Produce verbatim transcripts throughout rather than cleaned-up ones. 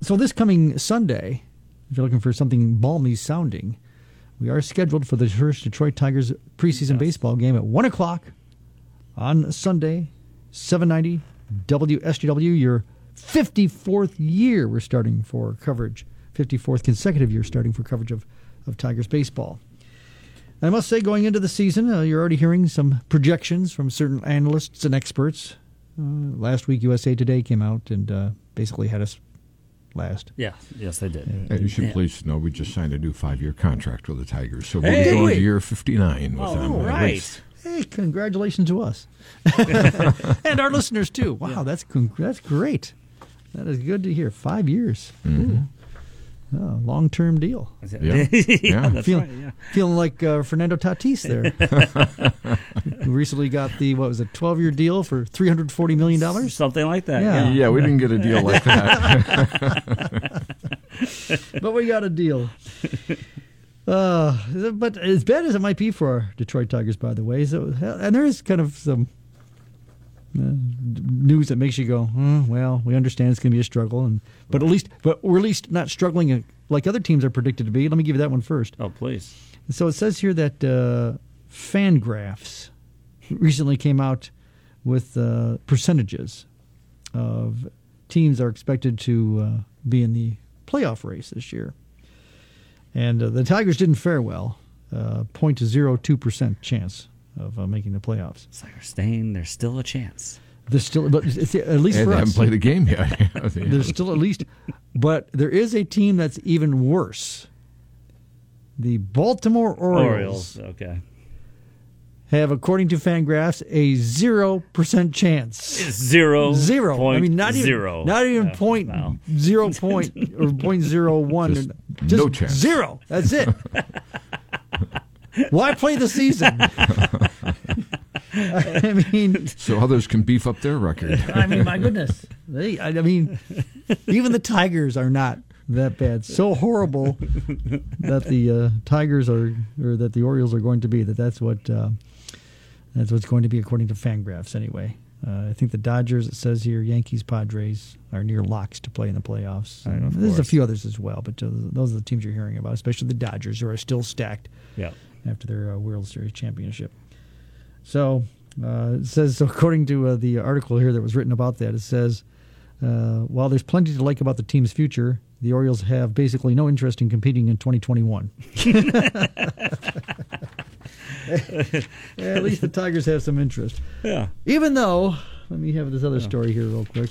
so this coming Sunday, if you're looking for something balmy sounding, we are scheduled for the first Detroit Tigers preseason yes. baseball game at one o'clock on Sunday, seven ninety W S G W, your fifty-fourth year we're starting for coverage, fifty-fourth consecutive year starting for coverage of, of Tigers baseball. I must say, going into the season, uh, you're already hearing some projections from certain analysts and experts. Uh, last week, U S A Today came out and uh, basically had us last. Yeah, yes, they did. Hey, you should yeah. please know we just signed a new five-year contract with the Tigers, so we'll hey, be going wait. to year fifty-nine with oh, them. Right. Hey, congratulations to us. And our listeners, too. Wow, yeah. that's that's great. That is good to hear. Five years. Mm-hmm. Oh, long-term deal. Yeah, yeah. That's Feel, right, yeah. Feeling like uh, Fernando Tatis there. Who recently got the, what was it, twelve-year deal for three hundred forty million dollars? Something like that, yeah. yeah. Yeah, we didn't get a deal like that. But we got a deal. Uh, but as bad as it might be for our Detroit Tigers, by the way, so, and there is kind of some uh, news that makes you go, hmm, well, we understand it's going to be a struggle, and but at least, but we're at least not struggling like other teams are predicted to be. Let me give you that one first. Oh, please. So it says here that uh, Fangraphs recently came out with uh, percentages of teams are expected to uh, be in the playoff race this year. And uh, the Tigers didn't fare well, uh, zero point zero two percent chance of uh, making the playoffs. It's like we're staying, there's still a chance. There's still, but it's, at least hey, for they us. haven't played a game yet. There's still at least, but there is a team that's even worse. The Baltimore Orioles, Orioles, okay. have, according to Fangraphs, a zero percent chance. It's zero. Zero. Point I mean, not even zero. not even no, point no. zero point or point zero one. Just, Just no chance. Zero. That's it. Why play the season? I mean, so others can beef up their record. I mean, my goodness. They, I mean, even the Tigers are not that bad. So horrible that the uh, Tigers are, or that the Orioles are going to be. That that's what uh, that's what's going to be according to Fangraphs. Anyway, uh, I think the Dodgers. It says here, Yankees, Padres are near locks to play in the playoffs. I know, There's a few others as well, but uh, those are the teams you're hearing about, especially the Dodgers, who are still stacked. Yeah. After their uh, World Series championship. So uh, it says, so according to uh, the article here that was written about that, it says, uh, while there's plenty to like about the team's future, the Orioles have basically no interest in competing in twenty twenty-one. Yeah, at least the Tigers have some interest. Yeah. Even though, let me have this other story here real quick.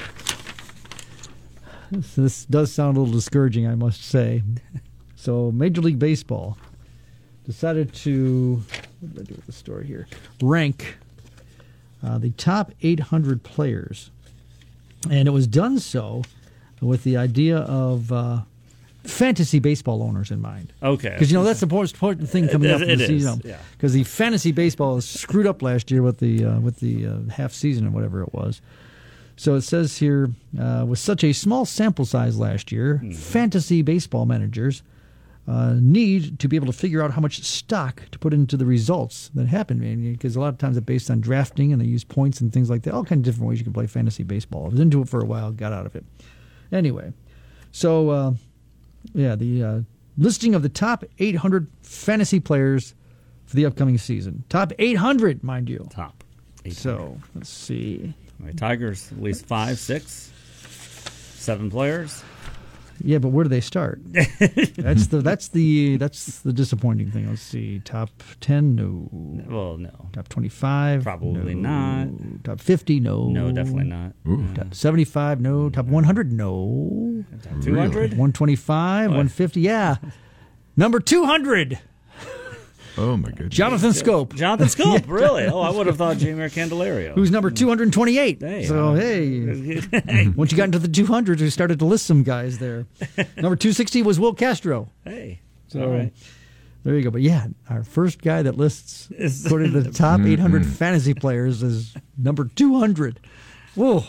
This, this does sound a little discouraging, I must say. So Major League Baseball decided to, what did I do with the story here? Rank uh, the top eight hundred players. And it was done so with the idea of uh, fantasy baseball owners in mind. Okay. Because, you know, that's the most important thing coming it, up in it the is, season. yeah. Because the fantasy baseball was screwed up last year with the, uh, with the uh, half season or whatever it was. So it says here, uh, with such a small sample size last year, mm-hmm. fantasy baseball managers Uh, need to be able to figure out how much stock to put into the results that happen. Because a lot of times it's based on drafting, and they use points and things like that. All kinds of different ways you can play fantasy baseball. I was into it for a while, got out of it. Anyway, so, uh, yeah, the uh, listing of the top eight hundred fantasy players for the upcoming season. Top eight hundred, mind you. Top eight hundred. So, let's see. All right, Tigers, at least five, six, seven players. Yeah, but where do they start? that's the that's the that's the disappointing thing. Let's see. Top ten, no. Well, no. Top twenty-five, probably no. not. Top fifty, no. No, definitely not. Ooh. Top seventy-five, no. Top one hundred, no. Top two hundred, one twenty-five, one fifty, yeah. Number two hundred. Oh my goodness. Jonathan Scope. Jonathan Scope, really? Oh, I would have thought Jeimer Candelario. Who's number two hundred twenty-eight. Hey, so, uh, hey. Once you got into the two hundreds, we started to list some guys there. Number two sixty was Will Castro. Hey. So, all right. There you go. But yeah, our first guy that lists, according to the top eight hundred fantasy players, is number two hundred. Whoa.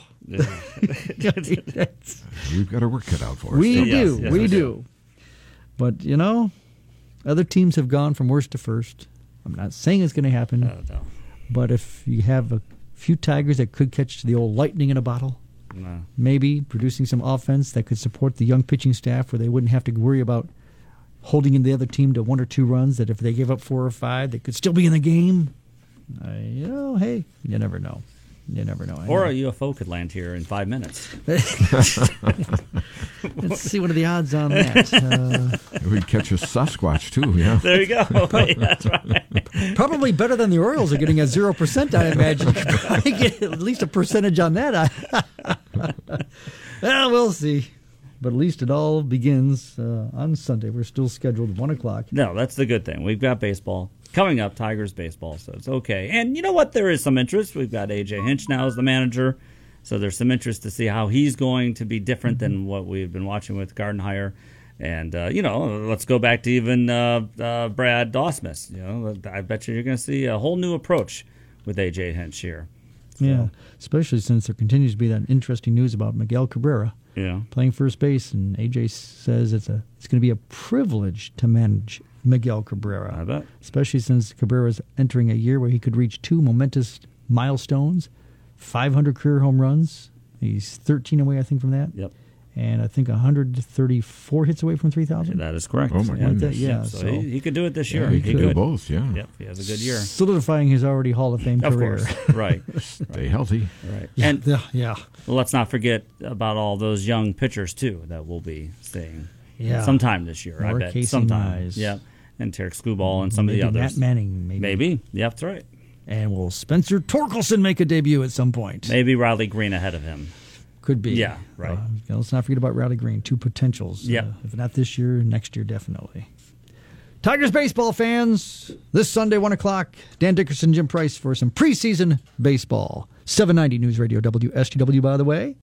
We've got our work cut out for us. We so. do. Yes, yes, we we do. do. But, you know, other teams have gone from worst to first. I'm not saying it's going to happen. Uh, no. But if you have a few Tigers that could catch the old lightning in a bottle, No. maybe producing some offense that could support the young pitching staff where they wouldn't have to worry about holding in the other team to one or two runs, that if they gave up four or five, they could still be in the game. Uh, you know, hey, you never know. You never know. I Or know. a U F O could land here in five minutes. Let's see what are the odds on that. Uh, We'd catch a Sasquatch, too, yeah. There you go. That's right. probably better than the Orioles are getting at zero percent, I imagine. You could probably get at least a percentage on that. Well, we'll see. But at least it all begins uh, on Sunday. We're still scheduled one o'clock. No, that's the good thing. We've got baseball coming up, Tigers baseball, so it's okay. And you know what? There is some interest. We've got A J Hinch now as the manager, so there's some interest to see how he's going to be different than what we've been watching with Gardenhire. And, uh, you know, let's go back to even uh, uh, Brad Ausmus. You know, I bet you you're going to see a whole new approach with A J Hinch here. So, Yeah, especially since there continues to be that interesting news about Miguel Cabrera yeah. playing first base, and A J says it's a it's going to be a privilege to manage Miguel Cabrera. I bet. Especially since Cabrera is entering a year where he could reach two momentous milestones, five hundred career home runs. He's thirteen away, I think, from that. Yep. And I think one hundred thirty-four hits away from three thousand. That is correct. Oh, my yeah. goodness. Yeah, So, so he, he could do it this Yeah, year. he could do could. both, yeah. Yep, he has a good year. solidifying his already Hall of Fame Of career. course. Right. Stay healthy. Right. Yeah, And yeah, yeah. well, let's not forget about all those young pitchers, too, that will be staying Yeah. sometime this year, I More bet. Casey sometime. Mize. Yeah. And Tarek Skubal and some maybe of the others. Matt Manning, maybe. Maybe. Yeah, that's right. And will Spencer Torkelson make a debut at some point? Maybe Riley Green ahead of him. Could be. Yeah, right. Uh, let's not forget about Riley Green. Two potentials. Yeah. Uh, if not this year, next year, definitely. Tigers baseball fans, this Sunday, one o'clock, Dan Dickerson, Jim Price for some preseason baseball. seven ninety News Radio W S T W, by the way.